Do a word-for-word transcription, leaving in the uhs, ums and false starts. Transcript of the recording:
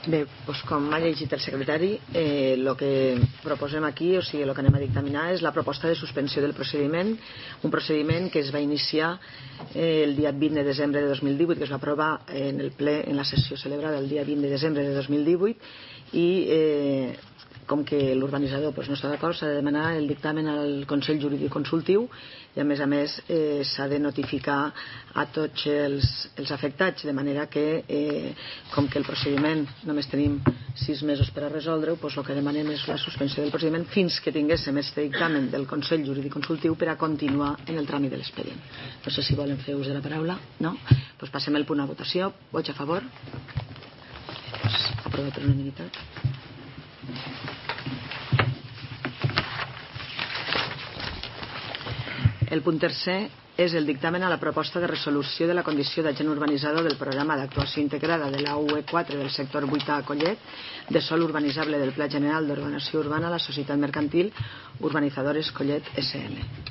Bé, doncs com ha llegit el secretari, eh, el que proposem aquí, o sigui, el que anem a dictaminar és la proposta de suspensió del procediment, un procediment que es va iniciar eh, el dia vint de desembre de dos mil divuit, que es va aprovar en el ple, en la sessió celebrada el dia vint de desembre de dos mil divuit, i eh, com que l'urbanitzador doncs, no està d'acord, s'ha de demanar el dictamen al Consell Jurídic Consultiu i a més a més eh, s'ha de notificar a tots els, els afectats, de manera que eh, com que el procediment només tenim sis mesos per a resoldre-ho, doncs el que demanem és la suspensió del procediment fins que tinguéssim este dictamen del Consell Jurídic Consultiu per a continuar en el tràmit de l'expedient. No sé si volen fer ús de la paraula, no? Doncs passem el punt a votació. Vots a favor? Doncs aprovat per unanimitat. El punt tercer és el dictamen a la proposta de resolució de la condició d'agent urbanitzador del programa d'actuació integrada de la U E quatre del sector vuit A a Collet de sòl urbanitzable del Pla General d'Ordenació Urbana a la Societat Mercantil Urbanitzadores Collet S L